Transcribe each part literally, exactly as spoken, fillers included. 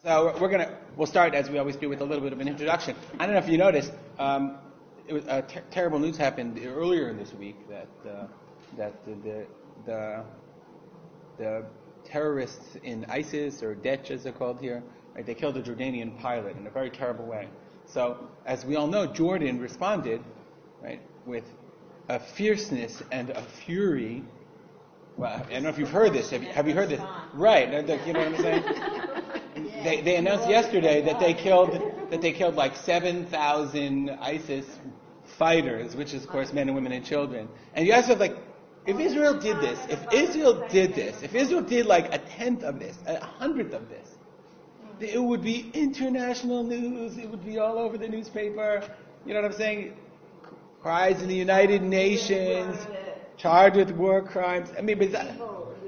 So we're gonna we'll start as we always do with a little bit of an introduction. I don't know if you noticed, um, it was uh, ter- terrible news happened earlier this week that uh, that the, the the the terrorists in ISIS or Daesh as they're called here, right, they killed a Jordanian pilot in a very terrible way. So as we all know, Jordan responded, right, with a fierceness and a fury. Well, I don't know if you've heard this. Have you, have you heard this? Right. You know what I'm saying? They, they announced yesterday that they killed that they killed like seven thousand ISIS fighters, which is of course men and women and children. And you guys are like, if Israel did this, if Israel did this, if Israel did like a tenth of this, a hundredth of this, it would be international news. It would be all over the newspaper. You know what I'm saying? Cries in the United Nations, charged with war crimes. I mean, but, that,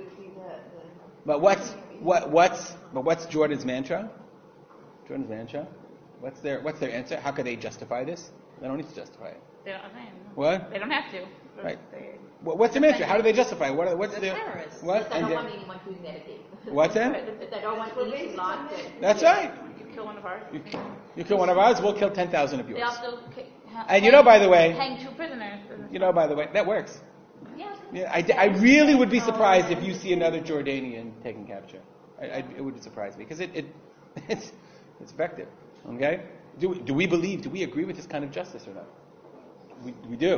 but what's what what's but what's Jordan's mantra? Jordan's mantra. What's their what's their answer? How could they justify this? They don't need to justify it. They don't. I mean, what? They don't have to. Right. Well, what's the mantra? How do they justify it? What are, what's the their terrorists? what? They don't and want anyone doing that again. What's that? They don't want anything like that. That's right. You kill one of ours. You, you kill one of ours, we'll kill ten thousand of yours. They also ki- ha- And you know, by the way, hang two prisoners. you know, by the way, that works. Yeah. Yeah, I, I really would be surprised if you see another Jordanian taken capture. I, I, it would surprise me because it, it it's it's effective. Okay? Do do we believe? Do we agree with this kind of justice or not? We we do.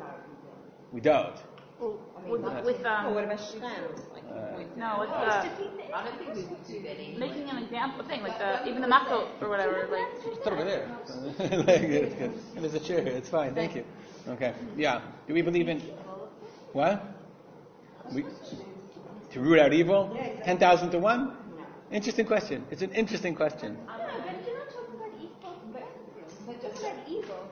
We don't. Well, with, with um. Oh, what about Shem? Like, Uh, no, with I uh, don't think we would do that anyway. making an example thing, like the even the makot or whatever, like. It's over there. Like, it's good. There's a chair here. It's fine. Thank you. Okay. Yeah. Do we believe in what? We, to root out evil? Ten thousand to one? Interesting question. It's an interesting question. But you're not talking about evil. But just about evil.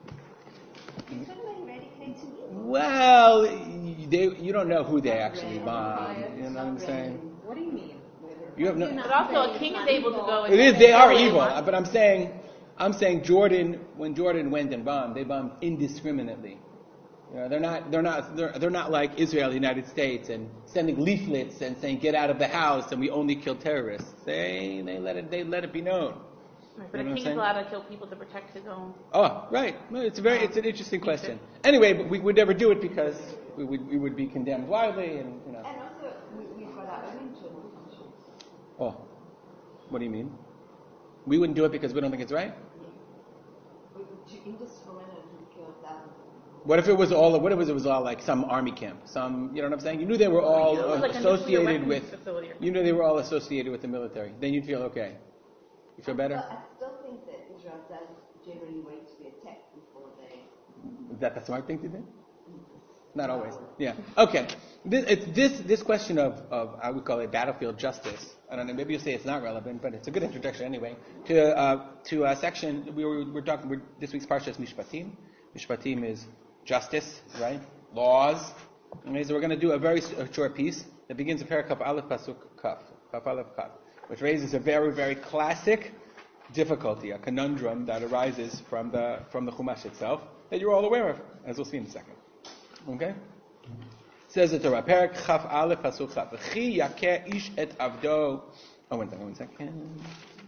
You're talking about eradicating evil. Well, they, you don't know who they actually bomb. You know what I'm saying? What do you mean? You have no. But also, a king is able to go. And It is. They are kill evil. anyone. But I'm saying, I'm saying Jordan. When Jordan went and bombed, they bombed indiscriminately. You know, they're not. They're not. They're, they're not like Israel, the United States, and sending leaflets and saying, "Get out of the house," and we only kill terrorists. They they let it. They let it be known. Right, but You know a what king I'm is allowed to kill people to protect his own. Oh, right. Well, it's a very. It's an interesting question. Anyway, but we would never do it because we would we would be condemned widely, and you know. And also, we, we've got our own internal conscience. Oh, what do you mean? We wouldn't do it because we don't think it's right. We would do indiscriminately kill thousands. What if it was all? What if it was all like some army camp? Some, you know what I'm saying? You knew they were all It was like a associated nuclear with. weapons facility or You knew they were all associated with the military. Then you'd feel okay. You feel better? But I still think that Israel does generally wait to be attacked before they. Is that the smart thing to do? Not always. Yeah. Okay. This, it's this this question of, of I would call it battlefield justice. I don't know. Maybe you'll say it's not relevant, but it's a good introduction anyway to uh, to a section we were we're talking. We're, this week's parsha is Mishpatim. Mishpatim is justice, right? Laws. Okay, so we're going to do a very short piece that begins in Parakaf Aleph Pasuk Kaf, Kaf Aleph Kaf, which raises a very very classic difficulty, a conundrum that arises from the from the Chumash itself that you're all aware of, as we'll see in a second. Okay? Says the Torah, Perak Chaf Aleph Pasuk Chaf. V'chi yakeh ish et avdo. Oh, one second, one second.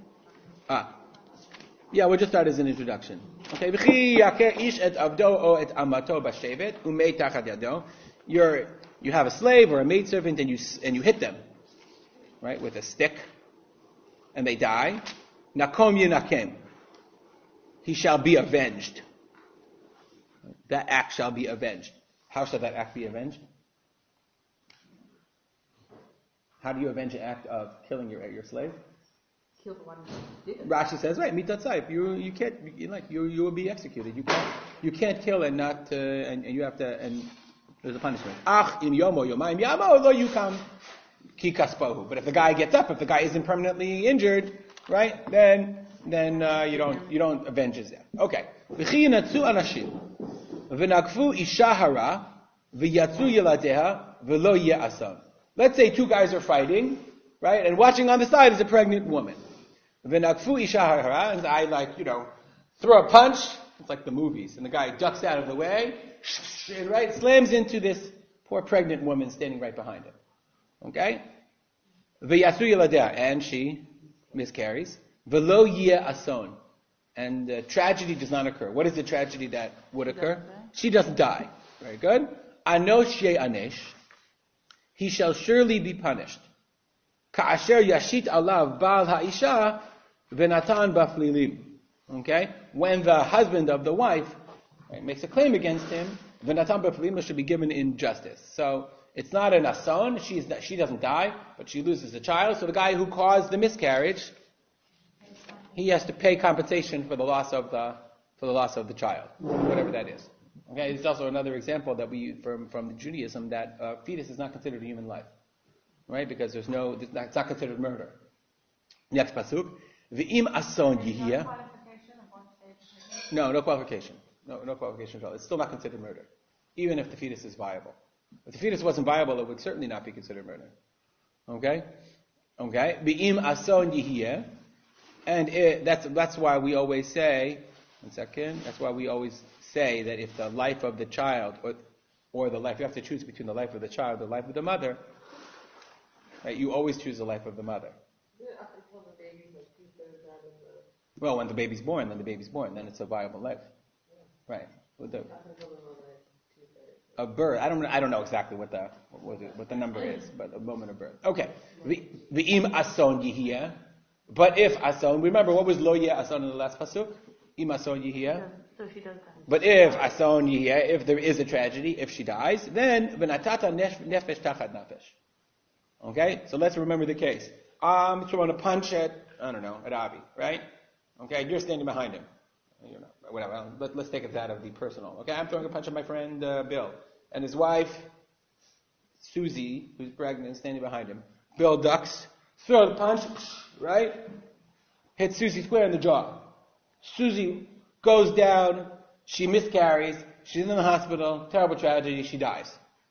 Ah. Yeah, we'll just start as an introduction. Okay. V'chi yakeh ish et avdo o et amato b'shevet umei tachat yado. You're, you have a slave or a maidservant and you, and you hit them, right, with a stick, and they die. Nakom yenakem. He shall be avenged. That act shall be avenged. How shall that act be avenged? How do you avenge an act of killing your your slave? Kill the one who did it. Rashi says, right, mitat tzayif. You you can't you, like you you will be executed. You can't you can't kill and not uh, and, and you have to and there's a punishment. Ach im yomo yomayim yamo lo yukam ki kaspohu. But if the guy gets up, if the guy isn't permanently injured, right, then then uh, you don't you don't avenge his death. Okay. V'chi yinatzu anashim. V'nakfu isha hara, v'yatzu yeladeha, v'lo ye'asam. Let's say two guys are fighting, right, and watching on the side is a pregnant woman. V'nakfu isha hara, and I like, you know, throw a punch, it's like the movies, and the guy ducks out of the way, and right, slams into this poor pregnant woman standing right behind him. Okay? V'yatzu yeladeha, and she miscarries. Velo yeh ason. And uh, tragedy does not occur. What is the tragedy that would occur? She doesn't die. Very good. Anosh ye anesh. He shall surely be punished. Ka'asher yashit alav bal ha'isha v'natan baflilim. Okay? When the husband of the wife right, makes a claim against him, v'natan baflilim should be given in justice. So it's not an ason. She's not, she doesn't die, but she loses a child. So the guy who caused the miscarriage, he has to pay compensation for the loss of the for the loss of the child, whatever that is. Okay, it's also another example that we from from Judaism that uh, fetus is not considered a human life, right? Because there's no, it's not, it's not considered murder. Next pasuk, v'im ason yihia. No, no qualification, no no qualification at all. It's still not considered murder, even if the fetus is viable. If the fetus wasn't viable, it would certainly not be considered murder. Okay, okay, v'im ason yihia. And it, that's that's why we always say, one second, that's why we always say that if the life of the child, or, or the life, you have to choose between the life of the child and the life of the mother, right, you always choose the life of the mother. Well, when the baby's born, then the baby's born, then it's a viable life. Right. With the, a birth, I don't I don't know exactly what the what the, what the number is, but a moment of birth. Okay. V'im ason yihia. But if ason, remember what was lo yeh ason in the last pasuk? Im ason yihia. So she does that. But if ason yihia, if there is a tragedy, if she dies, then v'natata nefesh tachat nefesh. Okay, so let's remember the case. I'm throwing a punch at, I don't know, at Avi, right? Okay, you're standing behind him. You know, whatever. Let, let's take it out of the personal. Okay, I'm throwing a punch at my friend uh, Bill, and his wife Susie, who's pregnant, standing behind him. Bill ducks, throw the punch. Right? Hit Susie square in the jaw. Susie goes down, she miscarries, she's in the hospital, terrible tragedy, she dies.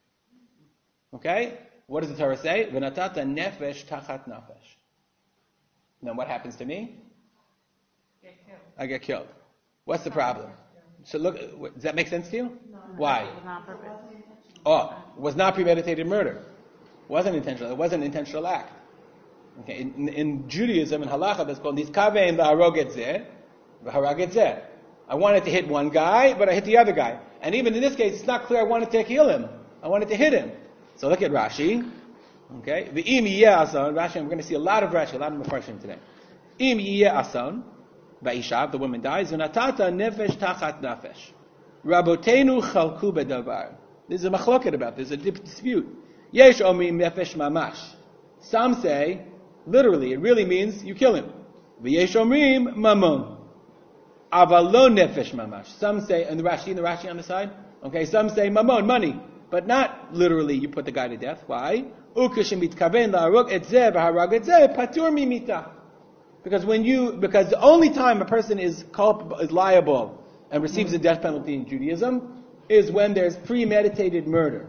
Okay? What does the Torah say? V'natata nefesh tachat nafesh. Then what happens to me? Get killed. I get killed. What's the problem? So look, does that make sense to you? No. Why? It was not on purpose. Oh, it was not premeditated murder. It wasn't intentional. It wasn't an intentional act. Okay, in, in Judaism, in halacha, that's called niskavein v'harog et zeh, v'harag et zeh. I wanted to hit one guy, but I hit the other guy. And even in this case, it's not clear I wanted to kill him. I wanted to hit him. So look at Rashi. Okay, v'im yiyeh ason. Rashi, I'm going to see a lot of Rashi, a lot of Mefarshim today. Im yiyeh ason, v'isha, the woman dies, v'natata nefesh tachat nafesh. Rabotenu chalku bedavar. There's a machloket about this, there's a dispute. Yesh omrim nefesh mamash. Some say, literally, it really means you kill him. V'yesh omrim mamon. Aval lo nefesh mamash. Some say, and the Rashi, and the Rashi on the side, okay, some say mamon, money, but not literally you put the guy to death. Why? Ukashim mitkaven la'arog et zeh v'harag et zeh patur mimita. Because when you, because the only time a person is culpable, is liable, and receives the death penalty in Judaism, is when there's premeditated murder.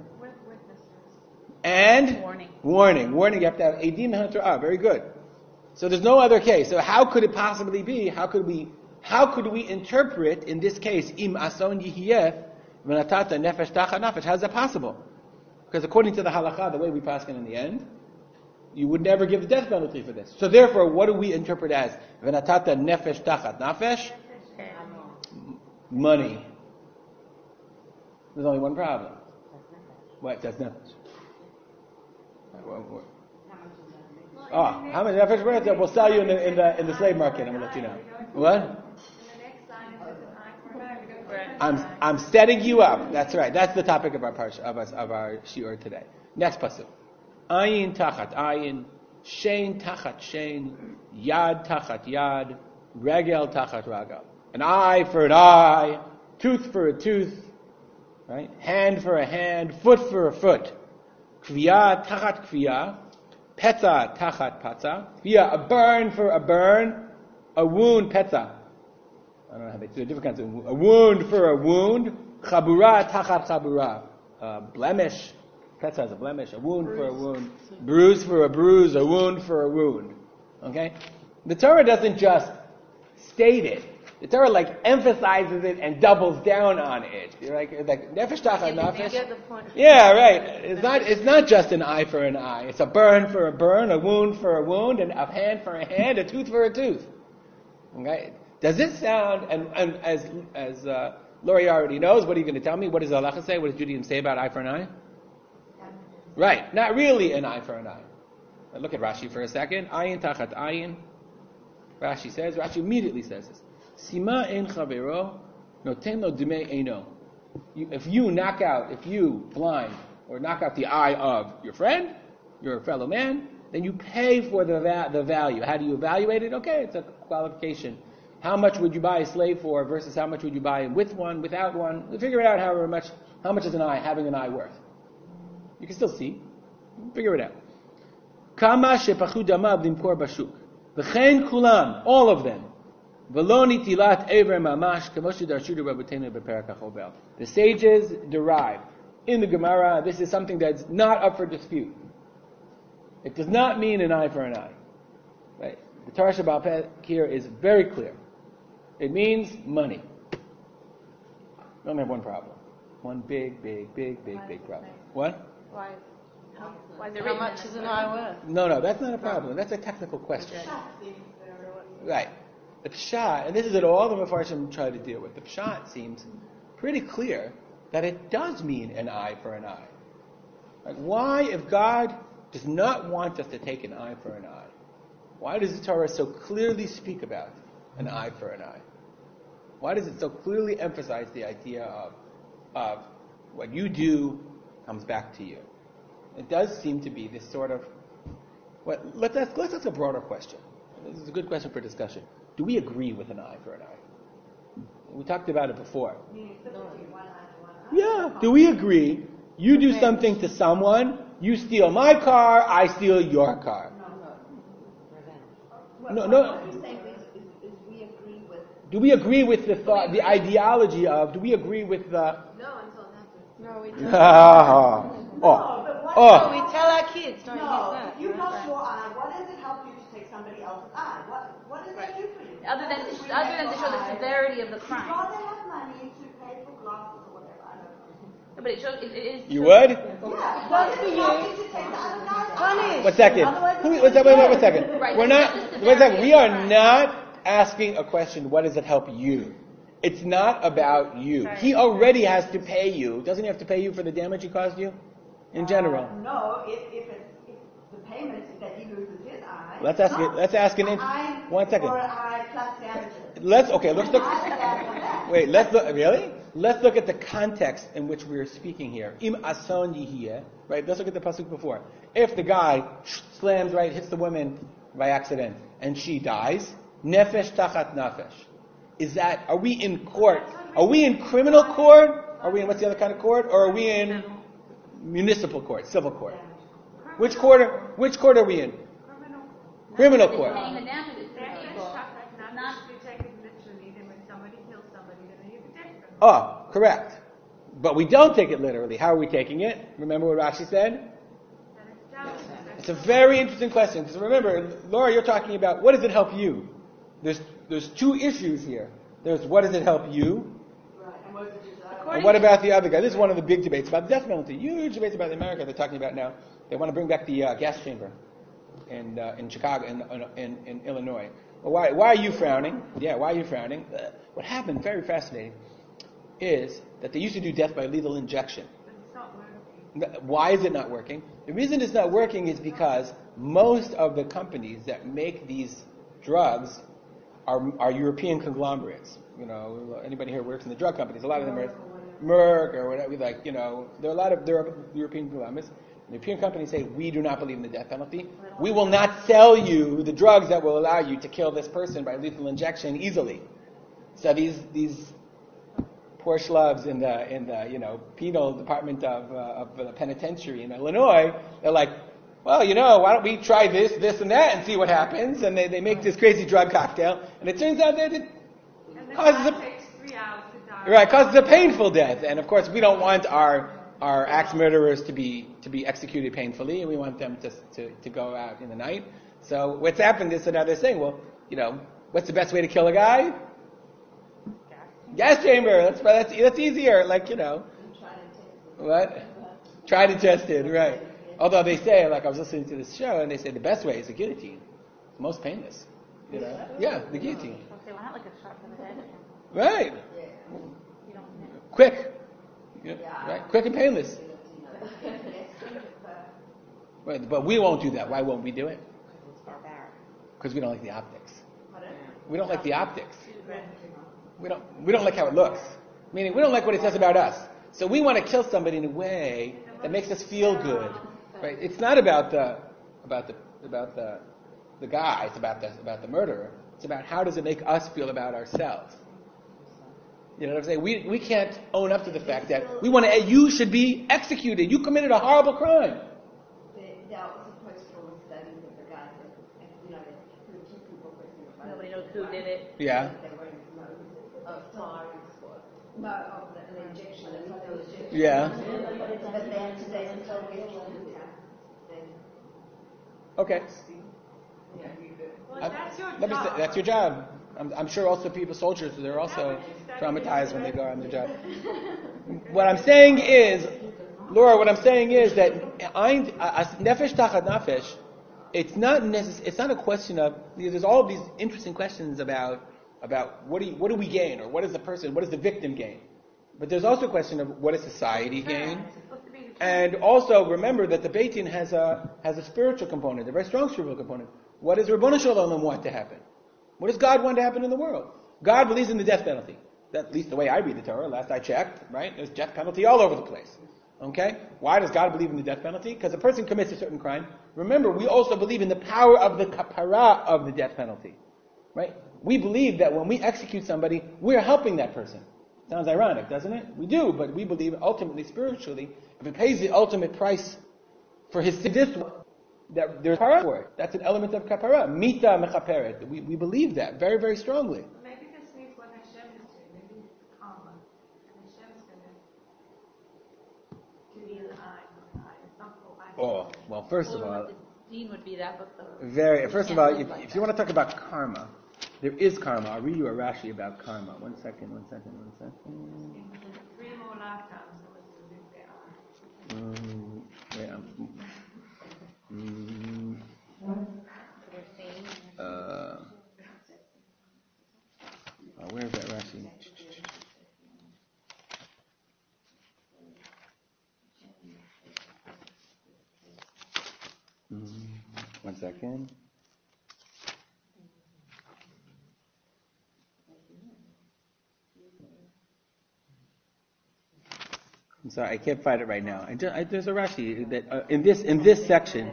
And Warning. warning, warning. You have to have edim ha'torah. Very good. So there's no other case. So how could it possibly be? How could we? How could we interpret in this case im ason yihiyeh v'natata nefesh tachat nafesh? How is that possible? Because according to the halakha, the way we pass it in the end, you would never give the death penalty for this. So therefore, what do we interpret as v'natata nefesh tachat nafesh? Money. There's only one problem. What? That's nefesh. Oh, how much nefesh worth? We'll sell you in the in the in the slave market. I'm gonna let you know. What? I'm I'm setting you up. That's right. That's the topic of our parsha, of us of our shiur today. Next pasuk. Ayin tachat ayin, shein tachat shein, yad tachat yad, regel tachat regel. An eye for an eye, tooth for a tooth, right? Hand for a hand, foot for a foot. Kviya tachat kviya, petza tachat petza. Kviya, a burn for a burn, a wound petza. I don't know how they do different kinds of wound. A wound for a wound. Chabura tachat chabura. A blemish. Petza is a blemish. A wound bruise. For a wound. Bruise for a bruise. A wound for a wound. Okay? The Torah doesn't just state it. The Torah like emphasizes it and doubles down on it. You're like, like nefesh tachas You nefesh. get the point. Yeah, right. It's not. It's not just an eye for an eye. It's a burn for a burn, a wound for a wound, and a hand for a hand, a tooth for a tooth. Okay. Does this sound? And, and as as uh, Lori already knows, what are you going to tell me? What does halacha say? What does Judaism say about eye for an eye? Right. Not really an eye for an eye. Now look at Rashi for a second. Ayin tachat ayin. Rashi says. Rashi immediately says this. Sima ein chavero noten lo dimei eino. If you knock out, if you blind or knock out the eye of your friend, your fellow man, then you pay for the va- the value. How do you evaluate it? Okay, it's a qualification. How much would you buy a slave for versus how much would you buy with one, without one? We figure it out however much, how much is an eye, having an eye worth. You can still see. Figure it out. Kama shepachu damav limkor bashuk. V'chein kulam, all of them. V'lo nitilat ever mamash k'moshe darshudu rabbeinu beperak HaChovel. The sages derive in the Gemara, this is something that's not up for dispute. It does not mean an eye for an eye. Right? The Torah Shabbat Peh here is very clear. It means money. We only have one problem. One big, big, big, big, big problem. What? Why? How, why is it How written much in is it? an eye worth? No, no, that's not a problem. That's a technical question. Right. The Pshat, and this is what all the Mefarshim try to deal with, the Pshat seems pretty clear that it does mean an eye for an eye. Like, why, if God does not want us to take an eye for an eye, why does the Torah so clearly speak about an eye for an eye? Why does it so clearly emphasize the idea of, of what you do comes back to you? It does seem to be this sort of, what, let's ask, let's ask a broader question. This is a good question for discussion. Do we agree with an eye for an eye? We talked about it before. Yeah. Do we agree? You do something to someone, you steal my car, I steal your car. No, no. What he's saying is, is, is we agree with. Do we agree with the thought, the ideology of, do we agree with the... No, until it happens. No, we tell, Ah, oh, but what- no, oh. we tell our kids, don't use No, that. if you lost your eye, what does it help you to take somebody else's eye? What what does that do for you? Other than Does it to, other than to remake show your the eye? severity of the You'd crime. rather have money to pay for glasses or whatever. I don't know. But it shows it, it is. You would? Yeah, does it help you to take the other guy's eye? One second. Who, wait, wait, wait, one second. Right, We're it's not, not just the wait a second. very We are crime. not asking a question, what does it help you? It's not about you. He already has to pay you. Doesn't he have to pay you for the damage he caused you? In general. Uh, no, if, if, it's, if the payment is that he loses his eye. Let's ask it, let's ask an, an int- eye one second. Or an eye plus damages. Let's, okay, let's look, Eye is that for that. wait, let's look, really? Let's look at the context in which we're speaking here. Im ason yihiyeh, right? Let's look at the pasuk before. If the guy slams, right, hits the woman by accident, and she dies, nefesh tachat nefesh. Is that, are we in court? Are we in criminal court? Are we in, what's the other kind of court? Or are we in municipal court, civil court? Which court, are- which court are we in? Criminal court. Paying the damages to the people. Not If you take it literally, then when somebody kills somebody, then you protect them. Oh, correct. But we don't take it literally. How are we taking it? Remember what Rashi said? It's a very interesting question. Because remember, Laura, you're talking about what does it help you? There's there's two issues here. There's what does it help you? Right, and what is it just, uh, And what about the other guy? This is one of the big debates about the death penalty. Huge debates about America they're talking about now. They want to bring back the uh, gas chamber in uh, in Chicago, in, in, in Illinois. Well, why, why are you frowning? Yeah, why are you frowning? Uh, what happened, very fascinating, is that they used to do death by lethal injection. Why is it not working? The reason it's not working is because most of the companies that make these drugs are, are European conglomerates. You know, anybody here works in the drug companies. A lot of them are Merck or whatever. Like, you know, there are a lot of there are European conglomerates. The European companies say, we do not believe in the death penalty. We will not sell you the drugs that will allow you to kill this person by lethal injection easily. So these these poor schlubs in the in the you know penal department of uh, of the penitentiary in Illinois, they're like, well, you know, why don't we try this, this, and that, and see what happens? And they, they make this crazy drug cocktail, and it turns out that it causes a takes three hours to die. right causes a painful death. And of course, we don't want our our axe murderers to be to be executed painfully, and we want them to to to go out in the night. So what's happened is that now they're saying, well, you know, what's the best way to kill a guy? Gas chamber. That's that's that's easier. Like, you know. What? Tried and tested, right? Although they say, like I was listening to this show, and they say the best way is the guillotine. It's most painless. You know? Yeah, the guillotine. Okay, why not like a shot to the head? Right. You don't Quick. Yeah, right. Quick and painless. Right, but we won't do that. Why won't we do it? Because we don't like the optics. We don't like the optics. We don't. We don't like how it looks. Meaning, we don't like what it says about us. So we want to kill somebody in a way that makes us feel good, right? It's not about the about the about the the guy. It's about the about the murderer. It's about how does it make us feel about ourselves. You know what I'm saying? We we can't own up to the fact that we want to. You should be executed. You committed a horrible crime. There was a post-trauma study with the guy that, you know, they put two people with Nobody knows who did it. Yeah. They were in of firing squad. No, of the, an injection. Yeah. But then today, until we then. Okay. Well, I- that's your let me job. say, that's your job. I'm, I'm sure also people, soldiers, they're also traumatized when they go on the job. What I'm saying is, Laura, what I'm saying is that ein- as nefesh tachat nefesh, it's not necess- It's not a question of. There's all of these interesting questions about about what do you, what do we gain, or what does the person, what does the victim gain? But there's also a question of what does society gain, and also remember that the Beit Din has a has a spiritual component, a very strong spiritual component. What does Ribono Shel Olam want to happen? What does God want to happen in the world? God believes in the death penalty. That's at least the way I read the Torah. Last I checked, right? There's death penalty all over the place. Okay? Why does God believe in the death penalty? Because a person commits a certain crime. Remember, we also believe in the power of the kapara of the death penalty. Right? We believe that when we execute somebody, we're helping that person. Sounds ironic, doesn't it? We do, but we believe ultimately, spiritually, if it pays the ultimate price for his sadism, that there's kapara for it. That's an element of kapara. Mita mechaperet. We, we believe that very, very strongly. Maybe this means what Hashem is doing. Maybe karma. Hashem's going to give you an eye for an eye. It's not for eye. Oh, well, first of all, The dean would be that, but the very. First of can't all, live if, like if you that. want to talk about karma, there is karma. I'll read you a Rashi about karma. One second, one second, one second. Three more lifetimes. So it's a big there. Um, wait, I'm, mm, uh, oh, where is that Rashi? Mm, one second. I'm sorry, I can't find it right now. I just, I, there's a Rashi that uh, in this in this section.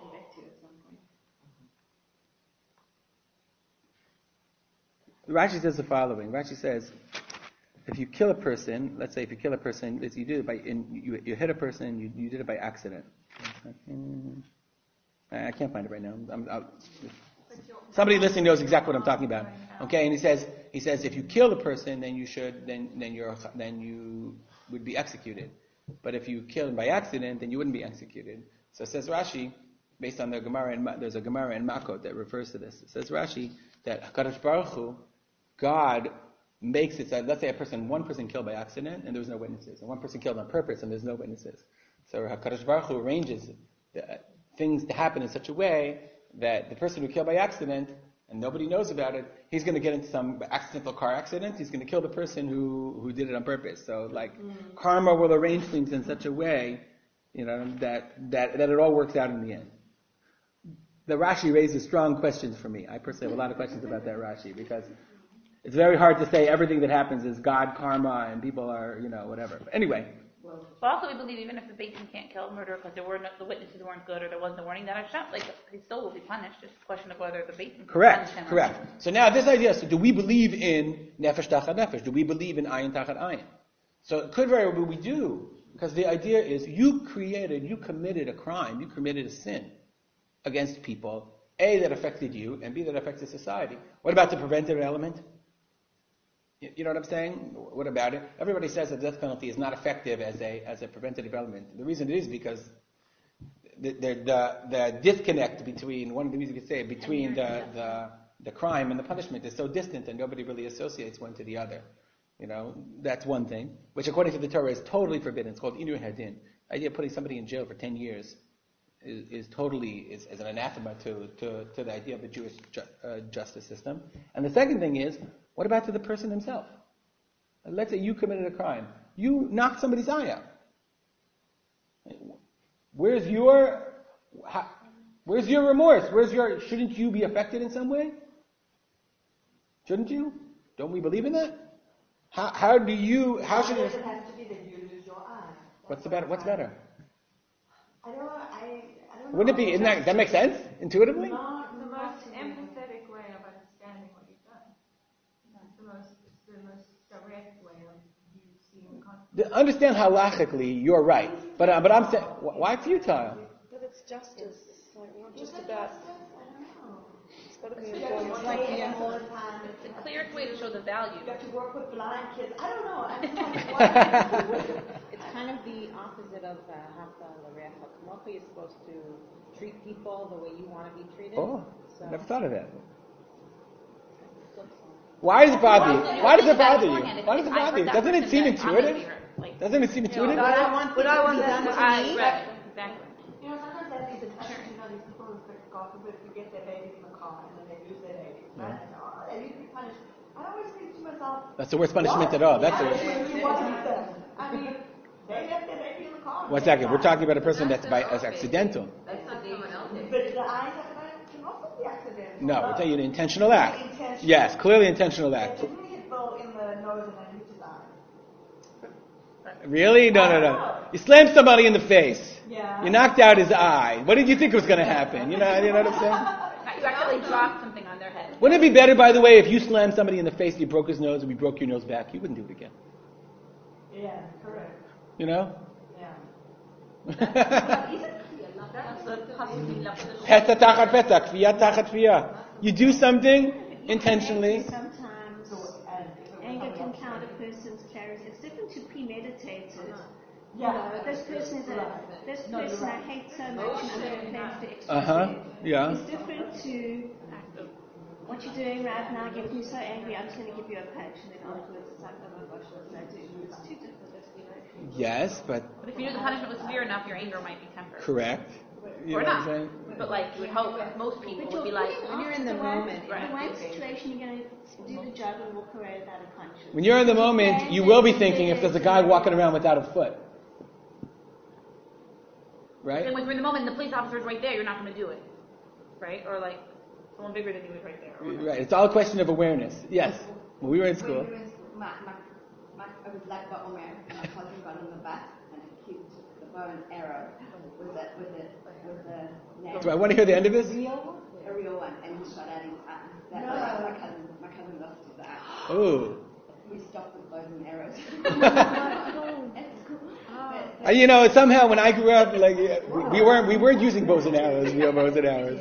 Rashi says the following. Rashi says, if you kill a person, let's say if you kill a person, it's, you did it by in, you, you hit a person, you, you did it by accident. I, I can't find it right now. I'm, I'll, somebody listening knows exactly what I'm talking about. Okay, and he says he says if you kill a person, then you should then then you're then you would be executed. But if you kill him by accident, then you wouldn't be executed. So it says Rashi, based on the Gemara, and there's a Gemara in Makot that refers to this. It says Rashi that HaKadosh Baruch Hu, God makes it so, let's say a person, one person killed by accident and there was no witnesses, and one person killed on purpose and there's no witnesses. So HaKadosh Baruch Hu arranges the, things to happen in such a way that the person who killed by accident and nobody knows about it, he's going to get into some accidental car accident, he's going to kill the person who, who did it on purpose. So like mm. karma will arrange things in such a way, you know, that, that, that it all works out in the end. The Rashi raises strong questions for me. I personally have a lot of questions about that Rashi because it's very hard to say everything that happens is God, karma, and people are, you know, whatever. But anyway. But also we believe even if the Beit Din can't kill a murderer because there were no, the witnesses weren't good or there wasn't a warning, that Hashem, like, he still will be punished. It's a question of whether the Beit Din can Correct, punish him. correct. So now this idea, so do we believe in nefesh tachat nefesh? Do we believe in ayin tachat ayin? So it could very well be we do, because the idea is you created, you committed a crime, you committed a sin against people, A, that affected you, and B, that affected society. What about the preventative element? You know what I'm saying? What about it? Everybody says that the death penalty is not effective as a as a preventative element. The reason it is because the the the, the disconnect between one of the reasons you could say between the, the the crime and the punishment is so distant that nobody really associates one to the other. You know, that's one thing, which according to the Torah is totally forbidden. It's called Inur Hadin. The idea of putting somebody in jail for ten years is, is totally is, is an anathema to, to, to the idea of the Jewish ju- uh, justice system. And the second thing is, what about to the person himself? Let's say you committed a crime. You knocked somebody's eye out. Where's your how, where's your remorse? Where's your shouldn't you be affected in some way? Shouldn't you? Don't we believe in that? How, how do you, how should it... It has to be that you lose your eye. What's the better, what's better? I don't know, I, I don't know. Wouldn't it be, isn't that, does that make sense, intuitively? Not the most empathetic way of understanding what you've done. It's the most, it's the most direct way of you seeing the consequences. To understand halachically, you're right. But, uh, but I'm saying, wh- why futile? But it's justice. It's like not just about. It's got to be You have to informed. play them all the time. It's the clearest way to show the value. You have to work with blind kids. I don't know. I'm just like, It's kind of the opposite of uh, Hafta L'Recha Kamocha. You're supposed to treat people the way you want to be treated. Oh, So, never thought of that. flip side. Why does it bother you? Why does it bother you? Beforehand, if- Why does if it I bother heard you? that Doesn't it person, seem then I'm gonna intuitive? be hurt. Like, Doesn't it seem intuitive? But I want Would things I to want be that done to to I, me. right, exactly. You know, sometimes that is a touch. You know, these people who, God forbid, forget their babies in the car and then they lose their babies. Right? And, oh, they need to be punished. I always think to myself, That's the worst punishment at all. That's why the would you want them? I mean, they left their baby in the car. One second, we're talking about a person that's by as accidental. That's not someone else's. But the eyes can also be accidental. No, we're telling you the intentional act. Intentional. Yes, clearly intentional They act. didn't hit Bill in the nose and then hit his eye. Really? No, no, no. You slammed somebody in the face. Yeah. You knocked out his eye. What did you think was going to happen? You know, you know what I'm saying? You actually dropped something on their head. Wouldn't it be better, by the way, if you slammed somebody in the face, you broke his nose, and we broke your nose back? You wouldn't do it again. Yeah, correct. You know? Yeah. That's the possibility of the Petza tachat petza, kviya tachat kviya. You do something intentionally. Sometimes anger can cloud a person's character. It's different to premeditated. You know, this person is a, this person I hate so much and I'm going to plan to express Uh-huh, it. yeah. It's different to what you're doing right now gets me so angry, I'm just going to give you a punch, and then afterwards it's like, oh my gosh, what did I do? It's too different, you know. Yes, but But if you knew the punishment was severe enough, your anger might be tempered. correct. You Or know what I'm not. saying? But like, you would hope most people would be like, When you're in the The moment, one, the right. one situation you're going to do the job and walk away without a conscience. When you're in the moment, you will be thinking if there's a guy walking around without a foot. Right? and when you're in the moment, and the police officer's right there, you're not going to do it, right? Or like, someone bigger than you is right there. Or whatever. Right. It's all a question of awareness. Yes. When we were in school. When we were in school, my, my, my, it was like Bar Omer, and my cousin got on the bus, and the kid took the bow and arrow with the, with the, with the net. Do I want to hear the end of this? Real, a real one, and he shot at his eye. That No. was my cousin. My cousin lost his eye. Oh. We stopped with bows and arrows. At school. But- Uh, you know, somehow when I grew up, like uh, we, we weren't we weren't using bows and arrows, real bows and arrows.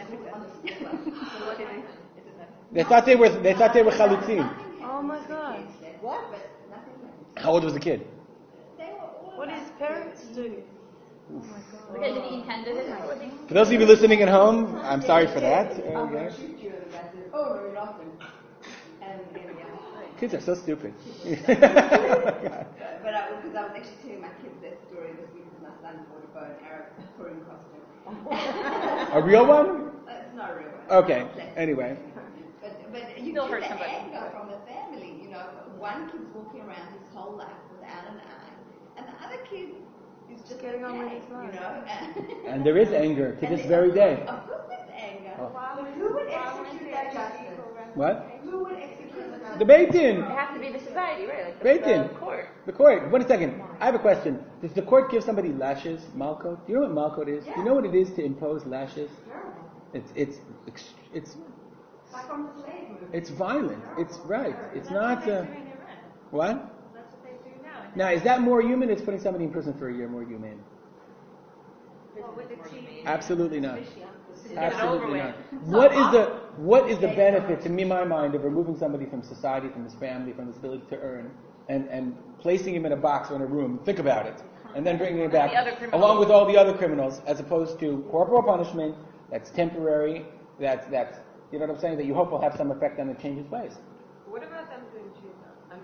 They thought they were they thought they were chalutzim. Oh my God. What? But nothing happened. How old was the kid? They were all What like his parents do? Because if he intended it, I would think. For those of you listening at home, I'm sorry for that. I'm Okay. going to shoot you. And the guy said, oh, no, you're not. And there we go. Kids are so stupid. But I, because I was actually telling my kids that story this week because my son bought a bow and arrow Purim costume. A real one? Uh, It's not a real one. Okay. Plastic. Anyway. But, but you Still get hurt the somebody. anger from the family. You know, one kid's walking around his whole life without an eye, and the other kid is just Getting on with okay, his life. You know, And there is anger to And this there- very day. Of course, there's anger. Oh. But who would execute that justice? What? Who would execute the justice? The Beit Din. It has to be the society, right? Like the, Beit the Din. court. The court. One second. I have a question. Does the court give somebody lashes, malkot? Do you know what malkot is? Do you know what it is to impose lashes? It's it's it's it's, Like from the slave movie. it's violent. It's right. It's That's not. what they Uh, do in Iran. what? That's what they do now. Now, is that more human? It's putting somebody in prison for a year more humane. Well, with the T V. Absolutely not. Get it over Absolutely with. not. What is the what is the benefit to me, in my mind, of removing somebody from society, from his family, from his ability to earn, and, and placing him in a box or in a room? Think about it, and then bringing him back The other criminals. along with all the other criminals, as opposed to corporal punishment that's temporary. That's that's you know what I'm saying. That you hope will have some effect on the change his ways. What about them doing tshuva? Understand?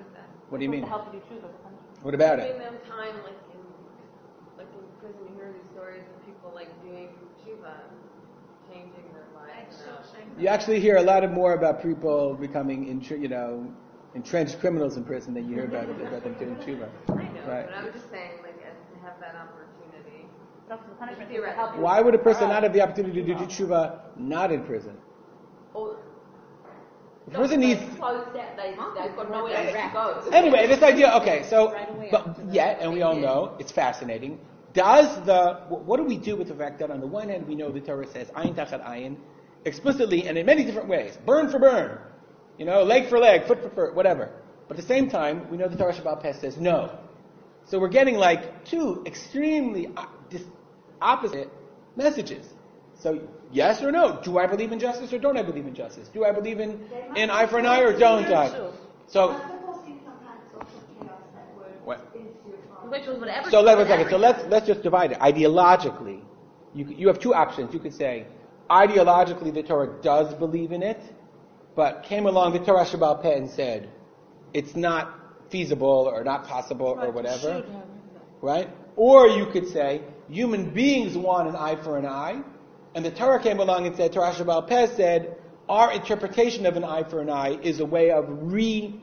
What do you mean? To help you do tshuva. the punishment. What about Giving it? them time, like in, like in prison, you hear these stories of people like doing tshuva, changing their lives. You actually hear a lot of more about people becoming, in, you know, entrenched criminals in prison than you hear about, about them doing tshuva. I know, Right. but I was just saying, like, as to have that opportunity. But also the punishment is to Theoretically. help you. Why would a person not have the opportunity to do tshuva not in prison? Oh, A person needs. closed down. They, they've got nowhere else to go. Anyway, this idea. Okay, so, Right away but after the- yet, and we all know it's fascinating. Does the what do we do with the fact that on the one hand we know the Torah says ayin tachat ayin explicitly and in many different ways, burn for burn, you know, leg for leg, foot for foot, whatever. But at the same time, we know the Torah Shabbat Peh says no. So we're getting like two extremely uh, dis- opposite messages. So yes or no? Do I believe in justice or don't I believe in justice? Do I believe in in eye for an eye or don't I? So. What? Which was whatever. So let one whatever second. So let's let's just divide it. Ideologically, you you have two options. You could say, ideologically, the Torah does believe in it, but came along the Torah Shabbat Peh and said, it's not feasible or not possible or whatever, right? Or you could say, human beings want an eye for an eye, and the Torah came along and said, Torah Shabbat Peh said, our interpretation of an eye for an eye is a way of re,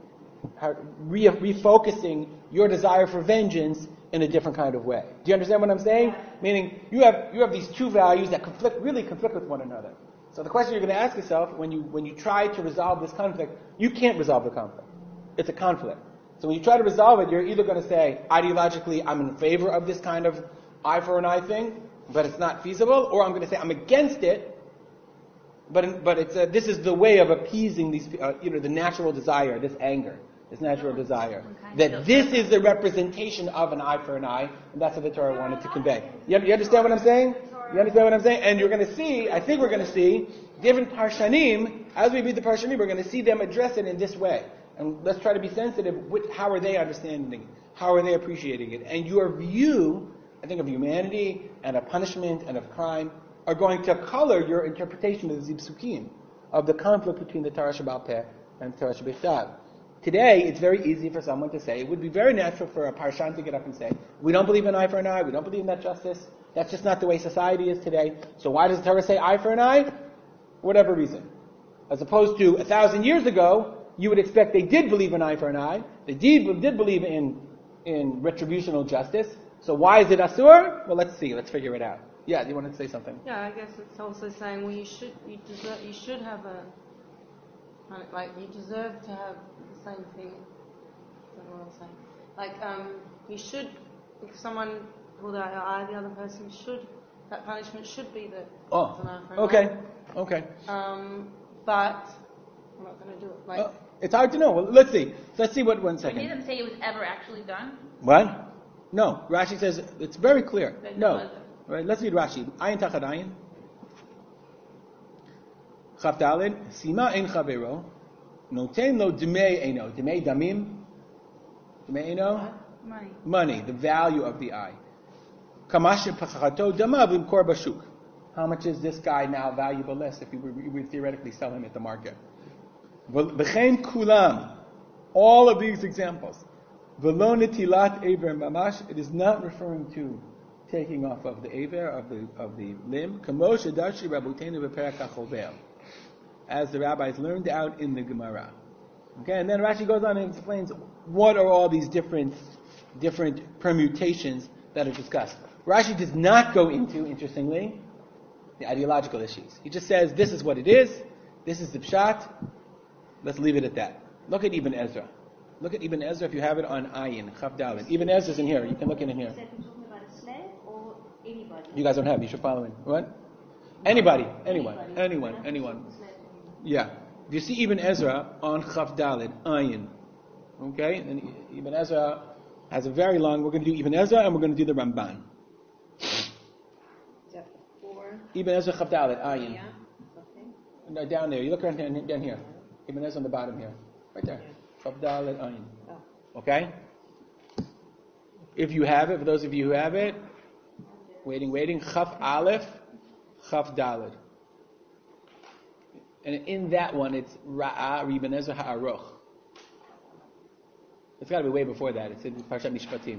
re refocusing your desire for vengeance in a different kind of way. Do you understand what I'm saying? Meaning, you have you have these two values that conflict, really conflict with one another. So the question you're going to ask yourself when you when you try to resolve this conflict, you can't resolve the conflict. It's a conflict. So when you try to resolve it, you're either going to say, ideologically, I'm in favor of this kind of eye for an eye thing, but it's not feasible, or I'm going to say I'm against it, but but it's a, this is the way of appeasing these, uh, you know, the natural desire, this anger. This natural desire. That this is the representation of an eye for an eye, and that's what the Torah wanted to convey. You, you understand what I'm saying? You understand what I'm saying? And you're going to see, I think we're going to see, different Parshanim, as we read the Parshanim, we're going to see them address it in this way. And let's try to be sensitive, with how are they understanding it? How are they appreciating it? And your view, I think, of humanity, and of punishment, and of crime, are going to color your interpretation of the Zipsukim, of the conflict between the Torah Shabbat Peh and the Torah Shabbat Chav. Today, it's very easy for someone to say, it would be very natural for a parshan to get up and say, we don't believe in eye for an eye, we don't believe in that justice, that's just not the way society is today, so why does the Torah say eye for an eye? Whatever reason. As opposed to a thousand years ago, you would expect they did believe in eye for an eye, they did, did believe in, in retributional justice, so why is it asur? Well, let's see, let's figure it out. Yeah, you wanted to say something? Yeah, I guess it's also saying, well, you should, you deserve, you should have a, like, you deserve to have the same thing. I don't know what I'm saying. Like, um, you should, if someone pulled out your eye, the other person should, that punishment should be the, Oh, an eye for an okay, eye. okay. Um, but I'm not going to do it. Like, Uh, it's hard to know. Well, let's see. Let's see what one But he second. didn't say it was ever actually done. What? No. Rashi says it's very clear. There's No. no- Right, let's read Rashi. Ayin tachad ayin. Chaf daled. Sima ein chavero. Noten lo dmei eino. Dmei damim. Dmei eino. Money. Money. The value of the eye. Kamash pachato damav limkor bashuk. How much is this guy now valuable less if we would theoretically sell him at the market? V'chein kulam. All of these examples. V'lo netilat eiver mamash. It is not referring to taking off of the aver, of the of the limb. Kamosh dashi rabutenu v'perak hachover. As the rabbis learned out in the Gemara. Okay, and then Rashi goes on and explains what are all these different different permutations that are discussed. Rashi does not go into, interestingly, the ideological issues. He just says, this is what it is, this is the pshat, let's leave it at that. Look at Ibn Ezra. Look at Ibn Ezra if you have it on Ayin, Chaf Daled. Ibn Ezra's in here, you can look in here. Is that we're talking about a slave or anybody? You guys don't have, you should follow in. What? Anybody, anyone, anyone, anyone. Yeah. You see Ibn Ezra on Chaf Daled, Ayin. Okay? And Ibn Ezra has a very long, we're going to do Ibn Ezra and we're going to do the Ramban. Four. Ibn Ezra Chaf Daled, Ayin. Yeah. No, down there. You look around down, down here. Ibn Ezra on the bottom here. Right there. Chaf Daled, Ayin. Okay? If you have it, for those of you who have it, waiting, waiting, Chaf Aleph, Chaf Daled. And in that one, it's Ra'a Ibn Ezra Ha'aroch. It's got to be way before that. It's in Parshat Mishpatim.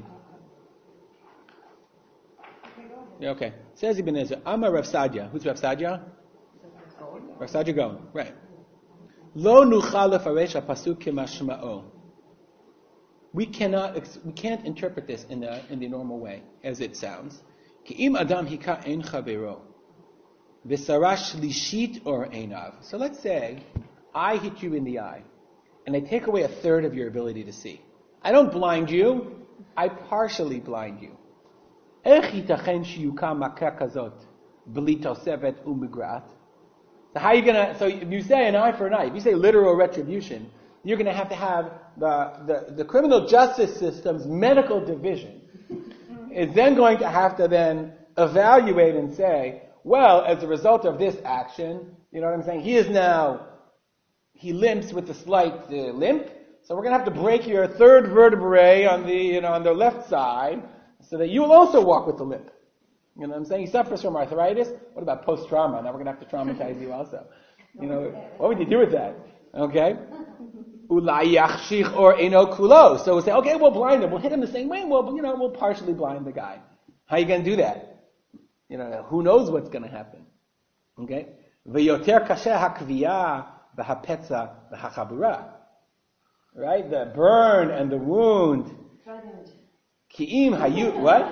Yeah, okay. Says Ibn Ezra, Amar Rav Sadia. Who's Rav Sadia? Rav Sadia Gaon. Right. Lo nuchal lefaresh pasuk kemashma'o. We cannot, we can't interpret this in the in the normal way, as it sounds. Ki'im adam hika ein chavero, v'sarash lishit or einav. So let's say I hit you in the eye, and I take away a third of your ability to see. I don't blind you, I partially blind you. Ech yitachen sheyukam makah kazot b'li tosevet u'migrat. So how are you gonna? So if you say an eye for an eye, if you say literal retribution, you're going to have to have the, the, the criminal justice system's medical division is then going to have to then evaluate and say, well, as a result of this action, you know what I'm saying? He is now, he limps with a slight uh, limp, so we're going to have to break your third vertebrae on the, you know, on the left side, so that you will also walk with the limp. You know what I'm saying? He suffers from arthritis. What about post-trauma? Now we're going to have to traumatize you also. You know, what would you do with that? Okay? Ulai yachshich or eno kulo. So we'll say, okay, we'll blind him. We'll hit him the same way. We'll, you know, we'll partially blind the guy. How are you going to do that? You know, who knows what's going to happen? Okay? V'yoter kasher hakviya v'hapetza v'hachabura. Right? The burn and the wound. Ki'im hayu, what?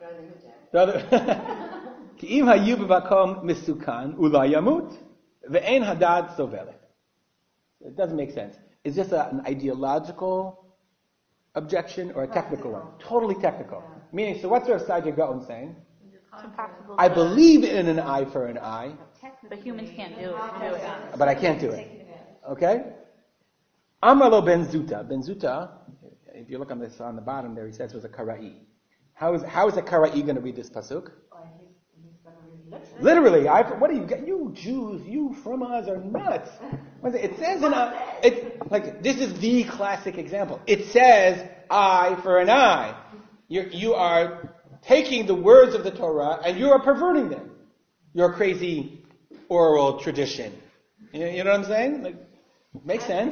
Ki'im hayu b'makom misukan ulai yamut ve'en hadad sovelet. It doesn't make sense. Is this a, an ideological objection or a technical one? Totally technical. Meaning, so what's Rav Sadia Gaon saying? It's impossible. I believe in an eye for an eye, But humans can't do it. Do it. but I can't do it. Okay? Amalo ben Zuta. Ben Zuta, if you look on this on the bottom there, he says was a Kara'i. How is how is a Kara'i going to read this pasuk? Literally, I, what do you get? You Jews, you from us are nuts. It says in a, it, like, this is the classic example. It says, eye for an eye. You, you are taking the words of the Torah and you are perverting them. Your crazy oral tradition. You, you know what I'm saying? Like, makes sense.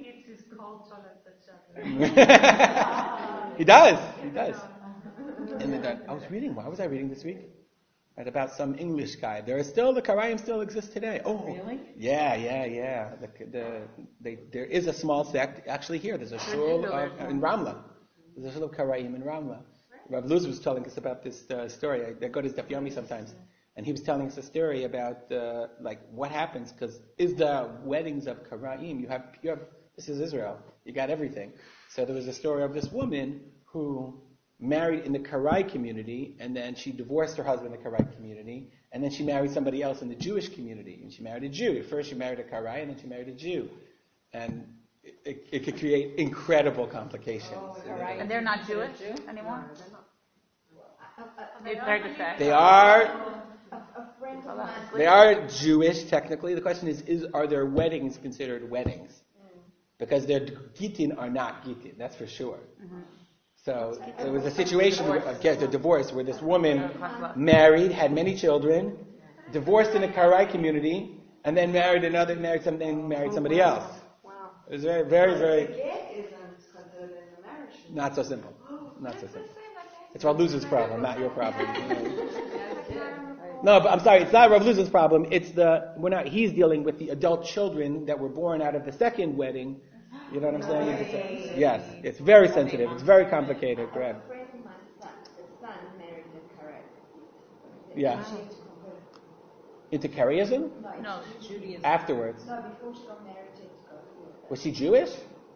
He does. He does. And then, I was reading, why was I reading this week? Right, about some English guy. There are still, the Karaim still exist today. Oh, really? Yeah, yeah, yeah. The, the, they, there is a small sect, actually here, there's a shul of, in Ramla. There's a shul of Karaim in Ramla. Rav Luz was telling us about this uh, story. I, I go to his Daf Yomi sometimes. And he was telling us a story about, uh, like, what happens, because is the weddings of Karaim, you have, you have, this is Israel, you got everything. So there was a story of this woman who married in the Karai community, and then she divorced her husband in the Karai community, and then she married somebody else in the Jewish community, and she married a Jew. First she married a Karai, and then she married a Jew. And it, it, it could create incredible complications. Oh, and they're not Jewish anymore? It's hard to say. They are, they are Jewish, technically. The question is, is are their weddings considered weddings? Because their Gitin are not Gitin, that's for sure. Mm-hmm. So there was a situation of a divorce where this woman married, had many children, divorced in a Karai community, and then married another, married something, married somebody else. Wow. It was very, very, very not so simple. Not so simple. It's Rav Luz's problem, not your problem. No, but I'm sorry, it's not Rav Luz's problem. It's the we're not. He's dealing with the adult children that were born out of the second wedding. You know what I'm saying? It's, yes, it's very sensitive. It's very complicated. Correct. Yeah. Into Karaism? No. Judaism. Afterwards. No, before she got married, she had to go through with that. Was she Jewish?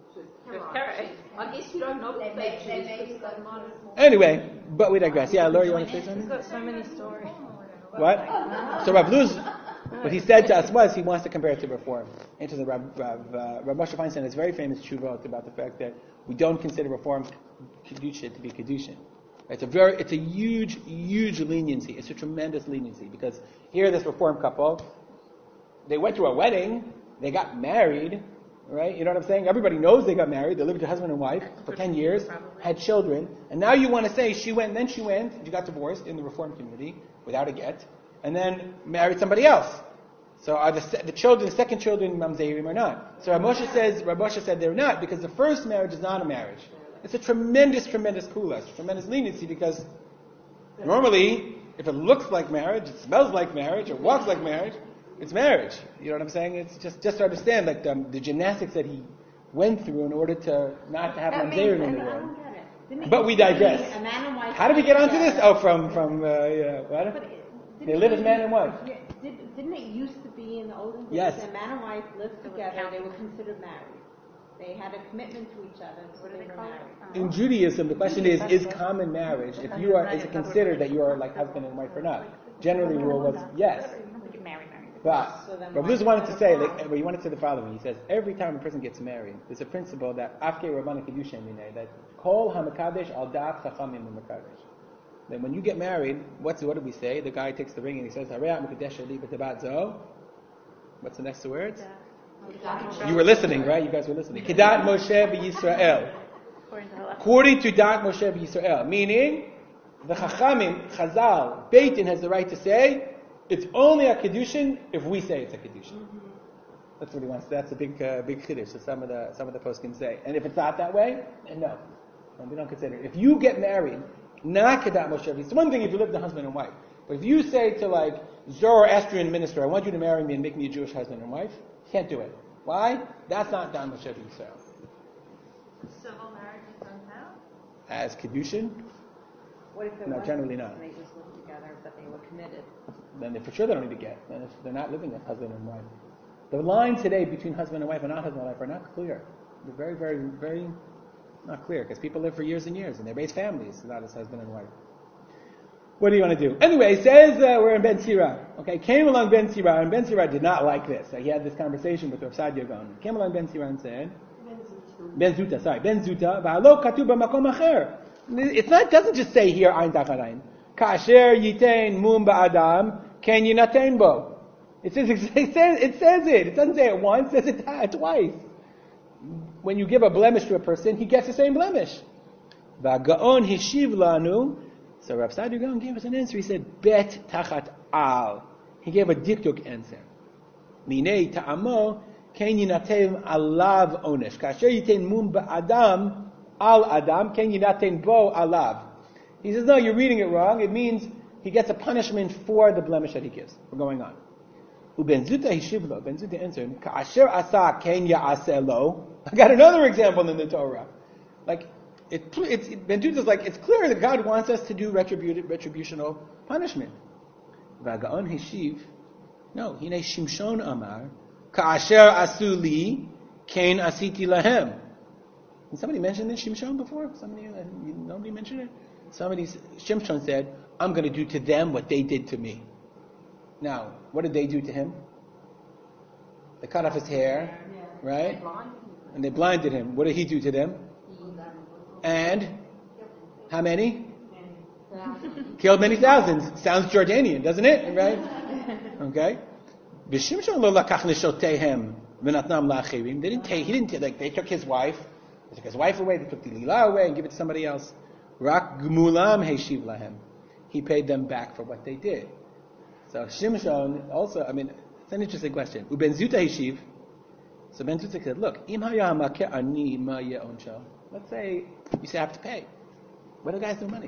I guess you don't know They made, they made got modern. Anyway, but we digress. Yeah, Laura, you want to say something? He's got so many stories. What? So Rav Luz, what he said to us was he wants to compare it to Reform. Interesting. Rav, Rav, uh, Rav Moshe Feinstein has very famous tshuvot about the fact that we don't consider Reform kedusha to be kedushin. It's a very, it's a huge, huge leniency. It's a tremendous leniency because here, this Reform couple, they went through a wedding, they got married, right? You know what I'm saying? Everybody knows they got married. They lived with a husband and wife for ten years, had children, and now you want to say she went, then she went, she got divorced in the Reform community without a get, and then married somebody else. So are the the children, the second children, mamzerim or not? So Rav Moshe says, Rav Moshe said they're not because the first marriage is not a marriage. It's a tremendous, tremendous kula. It's a tremendous leniency because normally, if it looks like marriage, it smells like marriage, it walks like marriage, it's marriage. You know what I'm saying? It's just, just to understand like the, the gymnastics that he went through in order to not to have mamzerim in the world. But we digress. A man and wife How did we get onto this? Oh, from, from, uh, yeah, what? But it- They didn't live it as man and used- wife. yeah, did- Didn't it used to be in the olden days Yes. that man and wife lived together, they were considered married? They had a commitment to each other, so they were married. In Judaism, the question is, is common marriage, if you are, is it considered that you are like husband and wife or not? Generally, the rule was yes. Married, married. But So then Rav Luz why- wanted to say, like, well, he wanted to say the following. He says, every time a person gets married, there's a principle that Afke Rabbana Kedusha Minei, that Kol HaMekadesh Al Da'at Chachamim HaMekadesh. That when you get married, what's what do we say? The guy takes the ring and he says, Hareat Mekadesh Ali B'Tabat Zo. What's the next two words? You were listening, right? You guys were listening. Kedat Moshe B'Yisrael. According to Halacha. According to Dat Moshe B'Yisrael. Meaning, the Chachamim, Chazal, Beit Din has the right to say, it's only a Kedushin if we say it's a Kedushin. Mm-hmm. That's what he wants. That's a big, uh, big Kiddush. So some of the, some of the posts can say. And if it's not that way, then no. And we don't consider it. If you get married, not Kedat Moshe B'Yisrael. It's one thing if you live with a husband and wife. But if you say to like Zoroastrian minister, I want you to marry me and make me a Jewish husband and wife, you can't do it. Why? That's not Dan Moshe B'Yisrael. Civil marriage is done now? As Kedushin, What if it No, wasn't, generally not. and they just lived together, but they were committed? then they, for sure they don't need to get. And if they're not living as husband and wife. The line today between husband and wife and not husband and wife are not clear. They're very, very, very not clear because people live for years and years and they raise families, not as husband and wife. What do you want to do? Anyway, it says uh, we're in Ben Sira. Okay, came along Ben Sira, and Ben Sira did not like this. So he had this conversation with Rav Sadia Gaon. Came along Ben Sira and said, Ben Zuta, sorry, Ben Zuta, v'alo katuv b'makom acher. It's not, it doesn't just say here, ayin tachat ayin. Kasher yitain mum ba'adam, ken yinatain bo. It says, it says, it says it. It doesn't say it once, it says it twice. When you give a blemish to a person, he gets the same blemish. V'agaon hishiv lanu. So Rav Sadia Gaon gave us an answer. He said, bet tachat al. He gave a diktuk answer. Minei ta'amo, ken yinatein alav onesh. Kasher yitain mum ba'adam, al adam, ken yinatein bo alav. He says, no, you're reading it wrong. It means he gets a punishment for the blemish that he gives. We're going on. Uben Zuta hishivlo. Ben Zuta answered, Ka'asher asa ken ya'aseh lo. I got another example in the Torah. Like, it, it's, it, Ben Zuta is like, it's clear that God wants us to do retributive, retributional punishment. V'agaon hishiv. No, hine Shimshon amar, Ka'asher asu li, ken asiti lahem. Did somebody mention this Shimshon before? Somebody, uh, nobody mentioned it? Somebody, Shimshon said, I'm going to do to them what they did to me. Now, what did they do to him? They cut off his hair, right? And they blinded him. What did he do to them? And how many? Killed many thousands. Sounds Jordanian, doesn't it? Right? Okay. B'Shimshon lo lakach neshotehem v'natnam la'achirim. They didn't take. He didn't take. Like they took his wife. They took his wife away. They took the lila away and give it to somebody else. Rak gmulam heshiv lahem. He paid them back for what they did. So Shimshon also, I mean, it's an interesting question. Uben Zuta heshiv. So Ben Zuta said, look, im haya makeh ani ma ye'onsho. Let's say you say I have to pay. Where do the guys no money?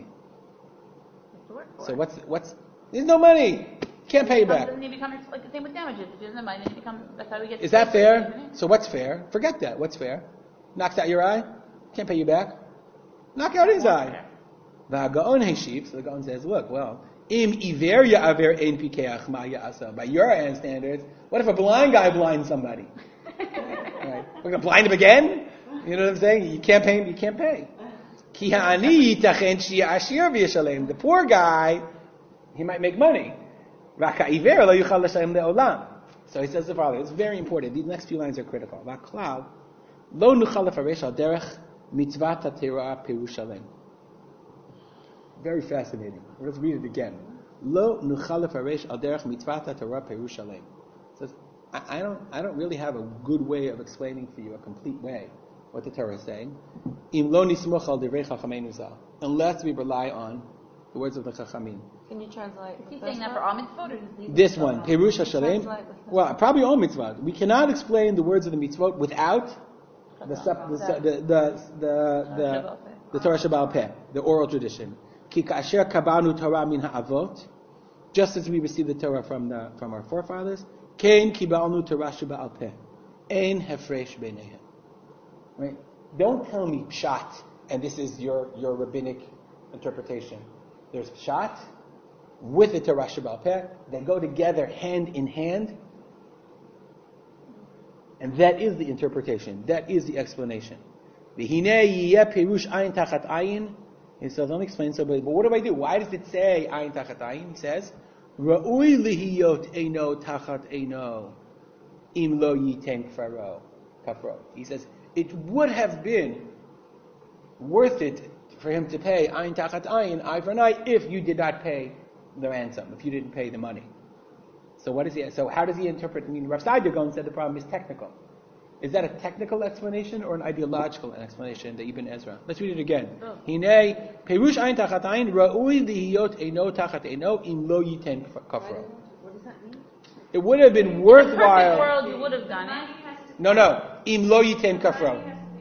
So what's what's? There's no money. Can't pay you back. Doesn't he become like the same with damages? If he doesn't mind, then he becomes. That's how he gets. Is that fair? So what's fair? Forget that. What's fair? Knocks out your eye. Can't pay you back. Knock out his eye. V'agaon heshiv. So the Gaon says, look, well, im iver ya'aver ein pikeach ma ya'asa. By your end standards, what if a blind guy blinds somebody? Right. We're gonna blind him again? You know what I'm saying? You can't pay him. You can't pay. Ki ha'ani yitachen she'ashir v'yishalem. The poor guy, he might make money. Raka iver lo yuchal l'shalem le'olam. So he says the following. It's very important. These next few lines are critical. V'klal lo nuchal lefaresh al derech mitzvat ha'terah perushalem. Very fascinating. Let's read it again. Lo nuchal lefaresh al derech mitzvat ha'terah perushalem. Says, I, I don't, I don't really have a good way of explaining for you a complete way what the Torah is saying. Im lo nismoch al divrei chachamenu zal. Unless we rely on the words of the chachamim. Can you translate? Is he saying that for all mitzvot, or is he? This one, Perush HaShalem. Translate the first Well, probably all mitzvot. We cannot explain the words of the mitzvot without the sup- the su- the the the the, the Torah Sheba'al Peh, the oral tradition. Ki ka'asher kabanu Torah min ha'avot, just as we received the Torah from the from our forefathers. Kein kibalnu Torah Sheba'al Peh, ein hefresh beinehem. Right? Don't tell me pshat, and this is your your rabbinic interpretation. There's pshat with the Torah Sheba'al Peh. They go together hand in hand. And that is the interpretation. That is the explanation. He says, let me explain so, but what do I do? Why does it say ayin tachat ayin? He says, Ra'ui lihiyot eino tachat eino im lo yiten kfaro. He says, it would have been worth it for him to pay ayin tachat ayin, eye for an eye, if you did not pay the ransom, if you didn't pay the money. So what is he? So how does he interpret? I mean, Rav Saadia Gaon said the problem is technical. Is that a technical explanation or an ideological explanation? The Ibn Ezra. Let's read it again. Hine perush ayin tachat ayin ra'ui lihiyot eino tachat eino im lo yiten kafro. What does that mean? It would have been In the worthwhile. perfect world, you would have done it. No, no. Im lo yiten kafro.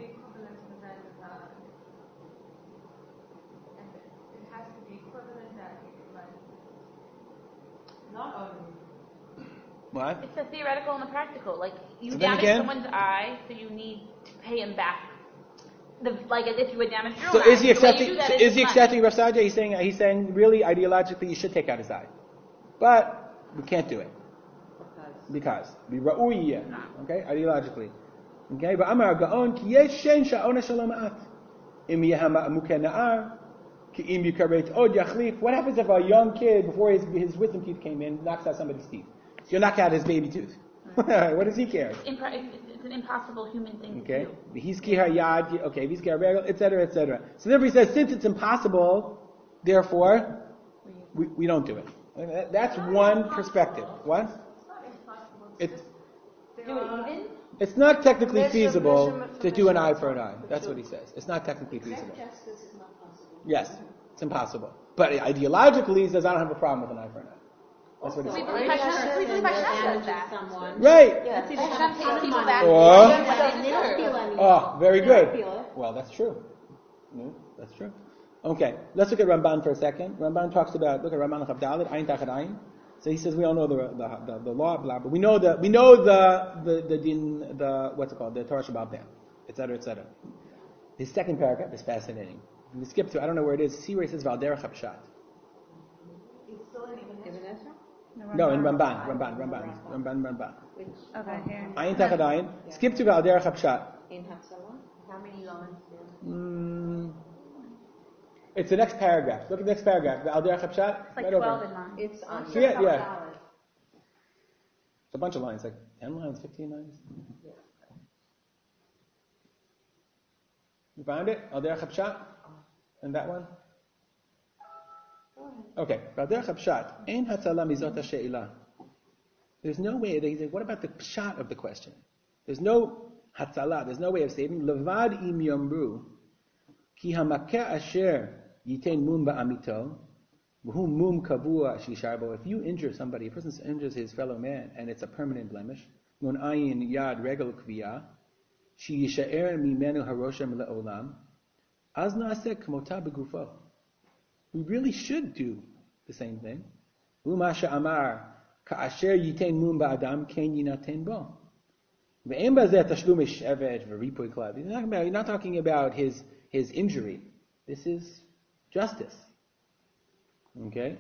What? It's the theoretical and the practical. Like, you So then damage again- someone's eye, so you need to pay him back. The, like as if you would damage your So own is he eye. The way you accepting? do that So is is he money. accepting Rav Saadia? He's saying he's saying really ideologically you should take out his eye, but we can't do it because we ra'uiyah. Okay, ideologically. Okay, but Amar Gaon ki yesh shen sha'ona shalomat im yehama amuke na'ar ki im yikaret od yachlif. What happens if a young kid before his his wisdom teeth came in knocks out somebody's teeth? You'll knock out his baby tooth. What does he care? It's, impro- it's, it's an impossible human thing Okay, to do. he's kihar yad. Okay, he's kihar regel, et cetera, et cetera. So therefore, he says, since it's impossible, therefore we, we don't do it. And that- That's one perspective. What? It's Do it even? it's not technically Measure- feasible measurement for to do an eye measurement. for an eye. That's what he says. It's not technically feasible. Justice is not possible. Yes, it's impossible. But ideologically, he says, I don't have a problem with an eye for an eye. That's what he We says. believe Hashem, we believe Hashem does that. Someone. Right. Hashem takes people back Or- when they deserve. Oh, very good. feel it. Well, that's true. No, that's true. Okay, let's look at Ramban for a second. Ramban talks about, look at Ramban Chavdalit, Ayin Tachat Ayin. So he says we all know the the, the, the law, blah, but we know the we know the the the din, the what's it called, the Torah Sheba'al Peh, et cetera, et cetera. His second paragraph is fascinating. We skip to, I don't know where it is. See where it says Valderech HaPshat. Ibn Ezra? No, in Ramban, Ramban, Ramban, Ramban, Ramban. Which? Okay, here. Ayin Tachat Ayin. Skip to Valderech HaPshat. In Hatzalah? How many lines there? Mm, it's the next paragraph. Look at the next paragraph. The Al Derech HaPshat. It's like right twelve over. in line. It's on See it? Yeah. It's a bunch of lines, like ten lines, fifteen lines. You found it? Al Derech HaPshat? And that one? Okay. Al Derech HaPshat. Ein Hatzalah mizot ha'she'ilah. There's no way, they say, what about the pshat of the question? There's no Hatzalah, there's no way of saving. Levad im yomru. Ki hamakeh asher yitein mum ba'amito, v'hu mum kavua shisharbo. If you injure somebody, a person injures his fellow man, and it's a permanent blemish, nun ayin yad regel kviyah, shi yishaer mimenu haroshem le'olam, az na'aseh k'mota begufo. We really should do the same thing. Uma she'amar ka'asher yitein mum ba'adam ken yinaten bo. You're not you're not talking about his his injury. This is justice. Okay?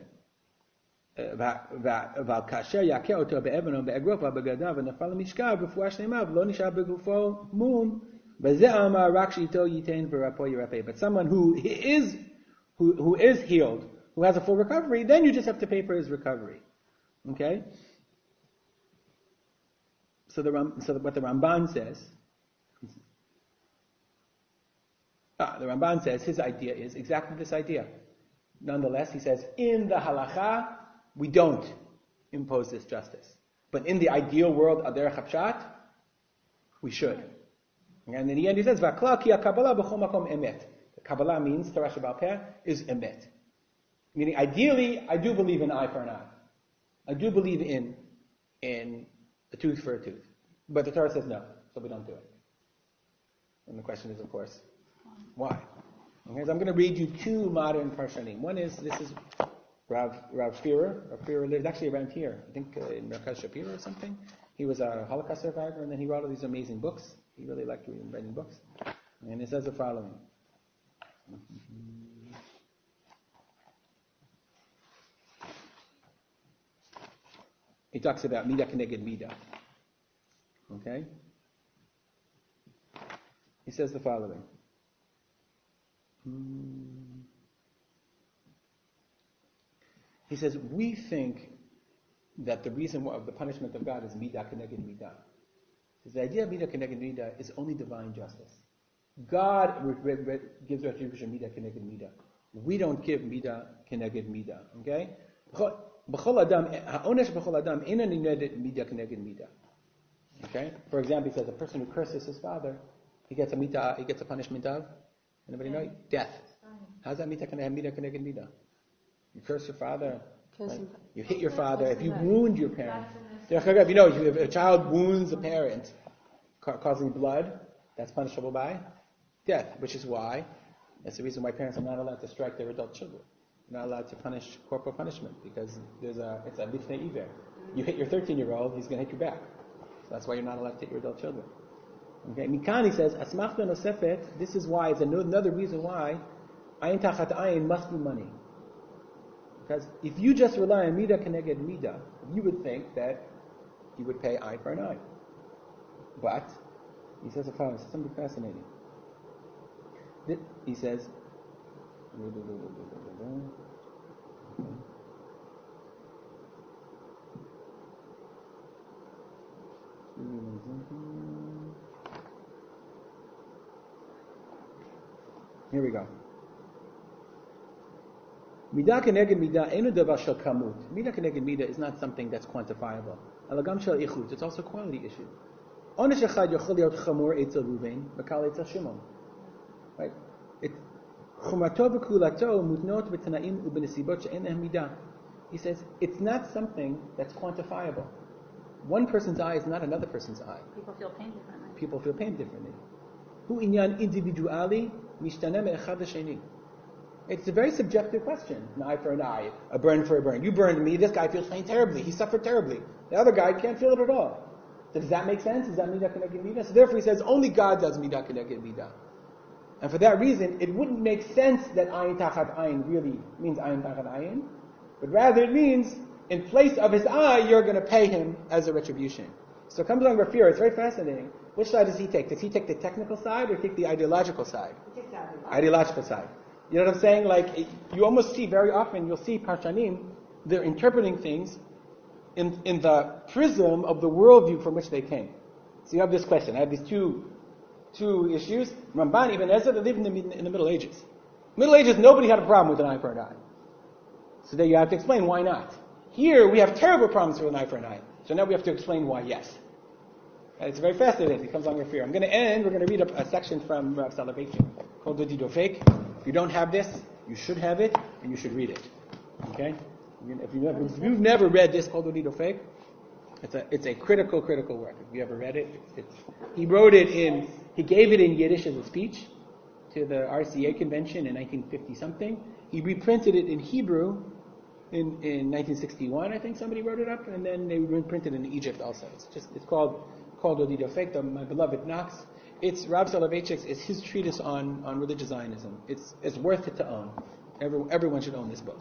וכאשר יכה אותו באבן או באגרוף או בגדיו ונפל למשכב רפואה שלמה ולא נשאר בגופו מום וזה אמר רק שאיתו ייתן ורפוא ירפא. But someone who is who who is healed, who has a full recovery, then you just have to pay for his recovery. Okay? So the so what the Ramban says, ah, the Ramban says his idea is exactly this idea. Nonetheless, he says in the halacha we don't impose this justice, but in the ideal world, ader chapshat, we should. And in the end, he says v'akla ki kabbalah b'chol makom emet. The Kabbalah means Torah Sheba'al Peh is emet, meaning ideally, I do believe in eye for an eye. I do believe in in a tooth for a tooth. But the Torah says no, so we don't do it. And the question is, of course, why? Okay, so I'm going to read you two modern Parshanim. One is, this is Rav, Rav Firer. Rav Firer lives actually around here, I think uh, in Merkaz Shapira or something. He was a Holocaust survivor, and then he wrote all these amazing books. He really liked reading, writing books. And it says the following. He talks about Midah Keneged Midah. Okay? He says the following. He says, we think that the reason of the punishment of God is Midah Keneged Midah. The idea of Midah Keneged Midah is only divine justice. God re- re- gives retribution Midah Keneged Midah. We don't give Midah Keneged Midah. Okay? B'chol adam, ha'onesh b'chol adam, ena ninedet Midah Keneged Midah. Okay? For example, he says a person who curses his father, he gets a midah, he gets a punishment of, anybody know? Death. How's that midah Keneged Midah? You curse your father, right? You hit your father, if you wound your parent. You know, if a child wounds a parent, ca- causing blood, that's punishable by death, which is why, that's the reason why parents are not allowed to strike their adult children. They're not allowed to punish corporal punishment, because there's a, it's a lifnei iver. You hit your thirteen-year-old, he's going to hit you back. So that's why you're not allowed to hit your adult children. Okay, Mikani says, Asmachta nosefet, this is why, it's another reason why, ayin tachat ayin must be money. Because if you just rely on midah keneged midah, you would think that you would pay eye for an eye. But, he says the following, something fascinating. He says, here we go. Midah keneged midah enu davar shel kamut. Midah keneged midah is not something that's quantifiable. Alagam shel ichut. It's also a quality issue. Onesh echad yochol liot chamor etzel Ruven, v'kal etzel Shimon. Right? It chumato v'kulato mutnot b'tanaim u'b'nesibot she'en lehem midah. He says it's not something that's quantifiable. One person's eye is not another person's eye. People feel pain differently. People feel pain differently. Hu inyan individuali mishtana me'echad l'sheni. It's a very subjective question. An eye for an eye, a burn for a burn. You burned me, this guy feels pain terribly, he suffered terribly. The other guy can't feel it at all. So does that make sense? Is that midah keneged midah? So therefore he says only God does midah keneged midah. And for that reason, it wouldn't make sense that ayin tachat ayin really means ayin tachat ayin, but rather it means in place of his eye, you're going to pay him as a retribution. So it comes along with fear. It's very fascinating. Which side does he take? Does he take the technical side or take the ideological side? Ideological side. You know what I'm saying? Like, you almost see very often, you'll see Parshanim, they're interpreting things in, in the prism of the worldview from which they came. So you have this question. I have these two two issues. Ramban, Ibn Ezra, they lived in the, in the Middle Ages. Middle Ages, nobody had a problem with an eye for an eye. So then you have to explain why not. Here, we have terrible problems with an eye for an eye. So now we have to explain why yes. And it's very fascinating. It comes along with fear. I'm going to end, we're going to read a, a section from Rav Soloveitchik called the Didofek. If you don't have this, you should have it, and you should read it. Okay? If, you never, if you've never read this called the Didofek, it's a it's a critical, critical work. If you ever read it, it's, he wrote it in, he gave it in Yiddish as a speech to the R C A convention in nineteen fifty something. He reprinted it in Hebrew in, in nineteen sixty-one, I think somebody wrote it up, and then they reprinted it in Egypt also. It's just it's called called Odid Ofek, my beloved Knox. It's Rav Soloveitchik's, it's his treatise on, on religious Zionism. It's it's worth it to own. Every, everyone should own this book.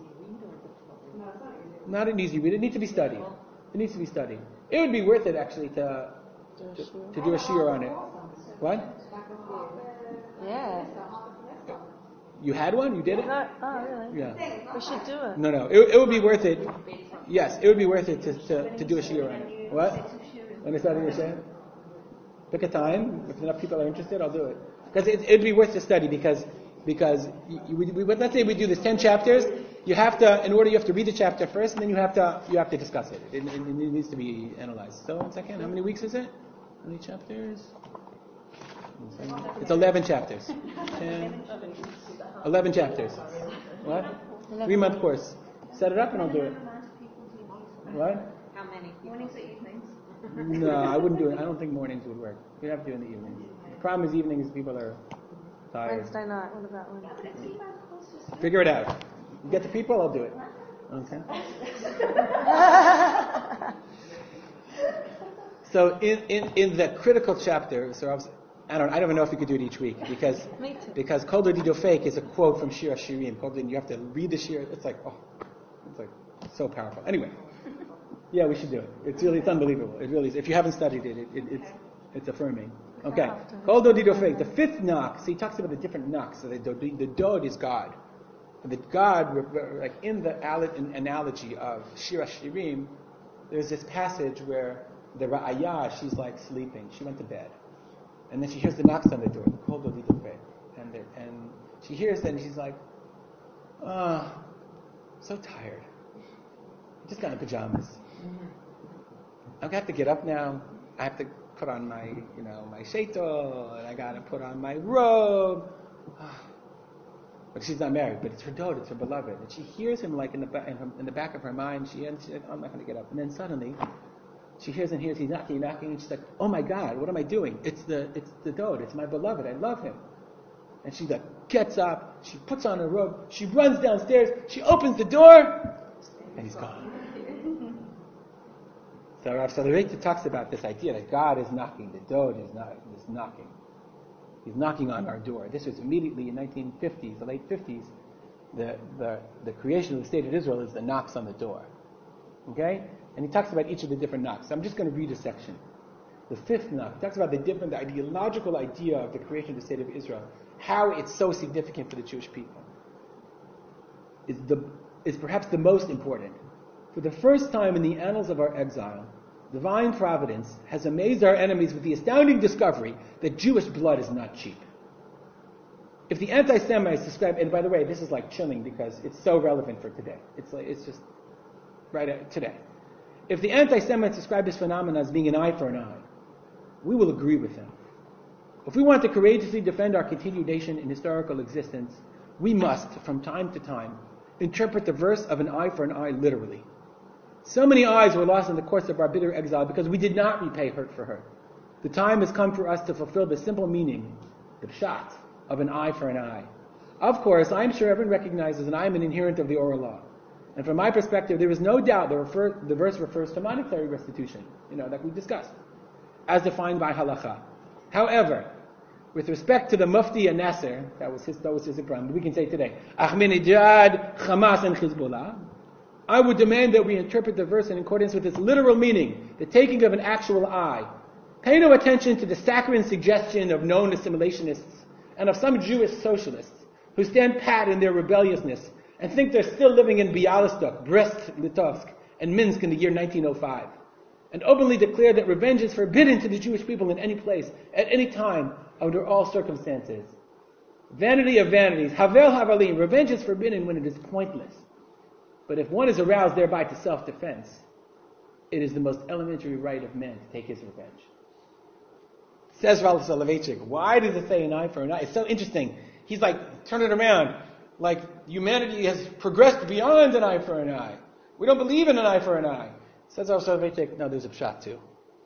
Not an easy read. It needs to be studied. It needs to be studied. It would be worth it actually to to, to do a shiur on it. What? Yeah. You had one? You did it? No, oh, really? Yeah. We should do it. No, no. It, it would be worth it. Yes, it would be worth it to to, to do a shiur on it. What? When it's starting to share? Pick a time. If enough people are interested, I'll do it. Because it it'd be worth the study because because you, you, we, we, let's say we do this ten chapters. You have to, in order, you have to read the chapter first, and then you have to you have to discuss it. It, it, it needs to be analyzed. So one second. How many weeks is it? How many chapters? It's eleven chapters. Ten, eleven chapters. What? Three month course. Set it up and I'll do it. What? How many people? Mornings or evenings? No, I wouldn't do it. I don't think mornings would work. We'd have to do it in the evenings. problem is evenings people are tired. Wednesday night, what about Wednesday? Figure it out. You get the people, I'll do it. Okay. So in, in, in the critical chapter, so I, was, I don't I don't even know if we could do it each week because Me too. because Kol Dodido Fake is a quote from Shir HaShirim. Kol Dodido, you have to read the Shir. It's like oh, it's like so powerful. Anyway, yeah, we should do it. It's really it's unbelievable. It really is. If you haven't studied it, it, it it's it's affirming. Okay. Kol Dodido Fake. The fifth knock. So he talks about the different knocks. So the the Dod is God. The God, like in the analogy of Shir HaShirim, there's this passage where the Ra'ayah, she's like sleeping. She went to bed. And then she hears the knocks on the door. And, the, and she hears that and she's like, oh, so tired. I just got in pajamas. I have to get up now. I have to put on my, you know, my sheitel, and I got to put on my robe. But she's not married, but it's her dod, it's her beloved. And she hears him like in the, ba- in, her, in the back of her mind. She ends, she's like, oh, I'm not going to get up. And then suddenly, she hears and hears, he's knocking, knocking, and she's like, oh my God, what am I doing? It's the it's the dod, it's my beloved, I love him. And she like gets up, she puts on her robe, she runs downstairs, she opens the door, and he's gone. So Rav Soloveitchik talks about this idea that God is knocking, the dod is not is knocking. He's knocking on our door. This was immediately in nineteen fifties, the late fifties, the, the, the creation of the state of Israel is the knocks on the door. Okay? And he talks about each of the different knocks. So I'm just going to read a section. The fifth knock, he talks about the different, the ideological idea of the creation of the state of Israel, how it's so significant for the Jewish people. Is the is perhaps the most important. For the first time in the annals of our exile, divine providence has amazed our enemies with the astounding discovery that Jewish blood is not cheap. If the anti-Semites describe, and by the way, this is like chilling because it's so relevant for today. It's like it's just right at today. If the anti-Semites describe this phenomenon as being an eye for an eye, we will agree with them. If we want to courageously defend our continuation in historical existence, we must, from time to time, interpret the verse of an eye for an eye literally. So many eyes were lost in the course of our bitter exile because we did not repay hurt for hurt. The time has come for us to fulfill the simple meaning, the pshat, of an eye for an eye. Of course, I am sure everyone recognizes that I am an inherent of the oral law. And from my perspective, there is no doubt the, refer, the verse refers to monetary restitution, you know, like we discussed, as defined by halacha. However, with respect to the Mufti and Nasser, that was his, that was his ikram, we can say today, Ahmadinejad, Hamas, and Hezbollah, I would demand that we interpret the verse in accordance with its literal meaning, the taking of an actual eye. Pay no attention to the saccharine suggestion of known assimilationists and of some Jewish socialists who stand pat in their rebelliousness and think they're still living in Bialystok, Brest-Litovsk, and Minsk in the year nineteen oh five, and openly declare that revenge is forbidden to the Jewish people in any place, at any time, under all circumstances. Vanity of vanities, havel havalim, revenge is forbidden when it is pointless. But if one is aroused thereby to self-defense, it is the most elementary right of man to take his revenge. Says Rav Soloveitchik, why does it say an eye for an eye? It's so interesting. He's like, turn it around. Like, humanity has progressed beyond an eye for an eye. We don't believe in an eye for an eye. Says Rav Soloveitchik, no, there's a pshat too.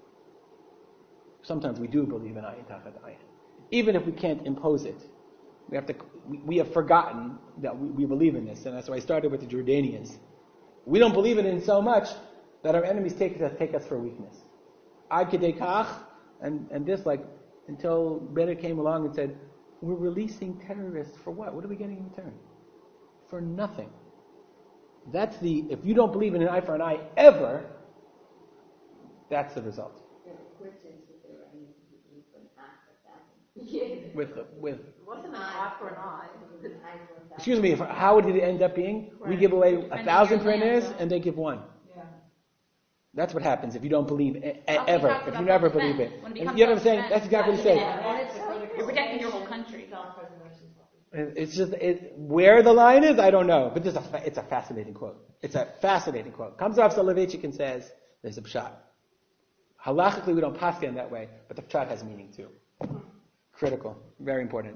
Sometimes we do believe in eye and tachat eye. Even if we can't impose it. We have to. We, we have forgotten that we, we believe in this, and that's why I started with the Jordanians. We don't believe in it so much that our enemies take us take us for weakness. Ad kedei kach, and and this like until Bennett came along and said, "We're releasing terrorists for what? What are we getting in return? For nothing." That's the. If you don't believe in an eye for an eye ever, that's the result. With with. Wasn't an eye for an eye. Excuse me. How did it end up being? We give away a thousand printers and they give one. Yeah. That's what happens if you don't believe e- ever. talks If about you never self-defense. believe it. When it And becomes you know what I'm saying? self-defense, That's exactly what he that's said. You're protecting your whole country. It's just it, where the line is. I don't know. But this is a fa- it's a fascinating quote. It's a fascinating quote. Comes off Soloveitchik and says, "There's a pshat." Halachically, we don't pass it in that way, but the pshat has meaning too. Critical, very important.